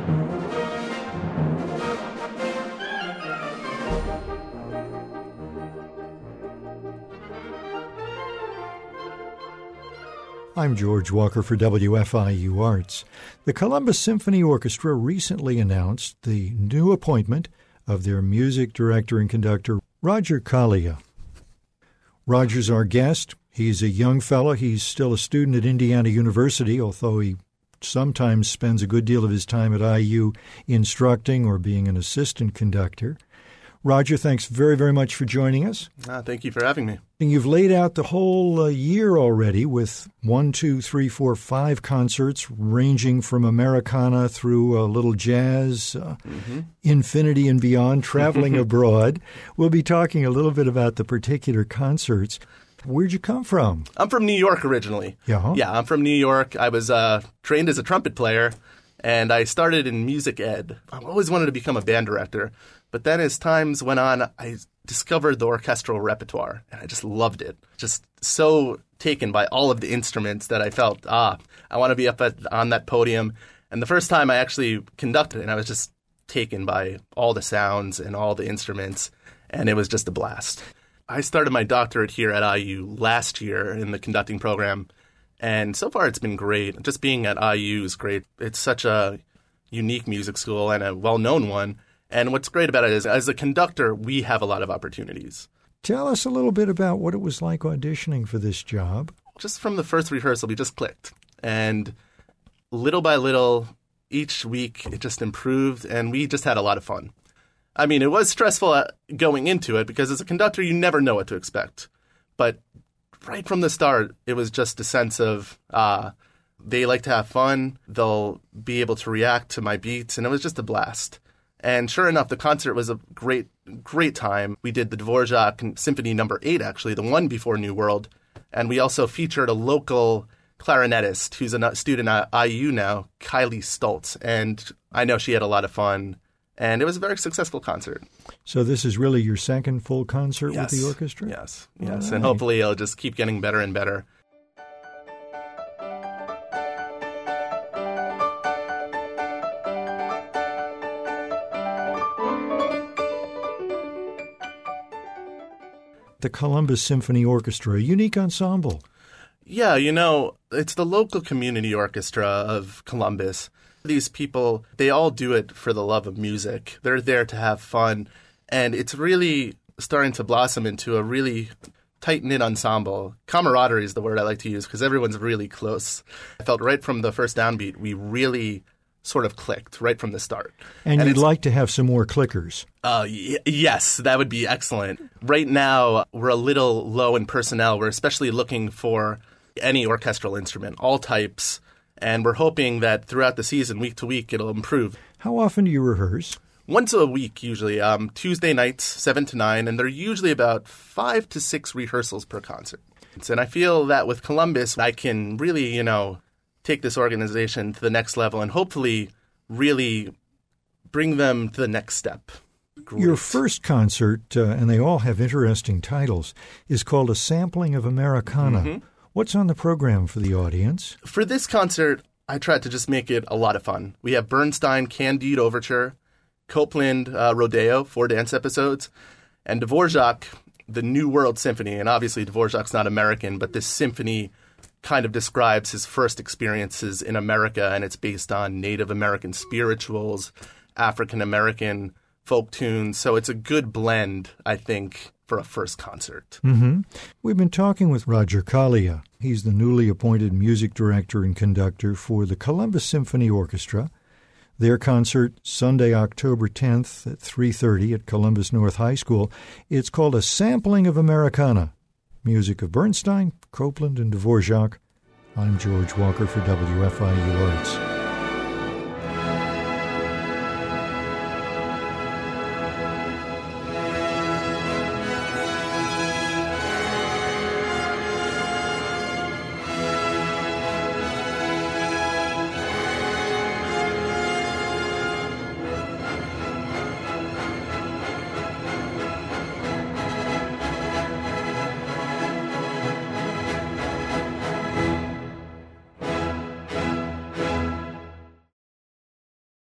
I'm George Walker for WFIU Arts. The Columbus Symphony Orchestra recently announced the new appointment of their music director and conductor, Roger Kalia. Roger's our guest. He's a young fellow. He's still a student at Indiana University, although he sometimes spends a good deal of his time at IU instructing or being an assistant conductor. Roger, thanks very, very much for joining us. Thank you for having me. And you've laid out the whole year already with 1, 2, 3, 4, 5 concerts ranging from Americana through a little jazz, infinity and beyond, traveling abroad. We'll be talking a little bit about the particular concerts. Where'd you come from? I'm from New York originally. Yeah? Yeah, I'm from New York. I was trained as a trumpet player, and I started in music ed. I always wanted to become a band director. But then as times went on, I discovered the orchestral repertoire, and I just loved it. Just so taken by all of the instruments that I felt, I want to be up on that podium. And the first time I actually conducted it, I was just taken by all the sounds and all the instruments, and it was just a blast. I started my doctorate here at IU last year in the conducting program, and so far it's been great. Just being at IU is great. It's such a unique music school and a well-known one. And what's great about it is, as a conductor, we have a lot of opportunities. Tell us a little bit about what it was like auditioning for this job. Just from the first rehearsal, we just clicked. And little by little, each week, it just improved, and we just had a lot of fun. I mean, it was stressful going into it, because as a conductor, you never know what to expect. But right from the start, it was just a sense of they like to have fun, they'll be able to react to my beats, and it was just a blast. And sure enough, the concert was a great, great time. We did the Dvorak Symphony No. 8, actually, the one before New World. And we also featured a local clarinetist who's a student at IU now, Kylie Stoltz. And I know she had a lot of fun. And it was a very successful concert. So this is really your second full concert with the orchestra? Yes. Right. And hopefully it'll just keep getting better and better. The Columbus Symphony Orchestra, a unique ensemble. Yeah, it's the local community orchestra of Columbus. These people, they all do it for the love of music. They're there to have fun. And it's really starting to blossom into a really tight-knit ensemble. Camaraderie is the word I like to use, because everyone's really close. I felt right from the first downbeat, we really sort of clicked right from the start. And you'd like to have some more clickers. Yes, that would be excellent. Right now, we're a little low in personnel. We're especially looking for any orchestral instrument, all types. And we're hoping that throughout the season, week to week, it'll improve. How often do you rehearse? Once a week, usually. Tuesday nights, 7 to 9. And they're usually about 5 to 6 rehearsals per concert. And I feel that with Columbus, I can really, take this organization to the next level and hopefully really bring them to the next step. Great. Your first concert, and they all have interesting titles, is called A Sampling of Americana. Mm-hmm. What's on the program for the audience? For this concert, I tried to just make it a lot of fun. We have Bernstein Candide Overture, Copland Rodeo, 4 dance episodes, and Dvorak, the New World Symphony. And obviously Dvorak's not American, but this symphony kind of describes his first experiences in America, and it's based on Native American spirituals, African American folk tunes. So it's a good blend, I think, for a first concert. Mm-hmm. We've been talking with Roger Kalia. He's the newly appointed music director and conductor for the Columbus Symphony Orchestra. Their concert, Sunday, October 10th at 3:30 at Columbus North High School. It's called A Sampling of Americana. Music of Bernstein, Copland, and Dvorak. I'm George Walker for WFIU Arts.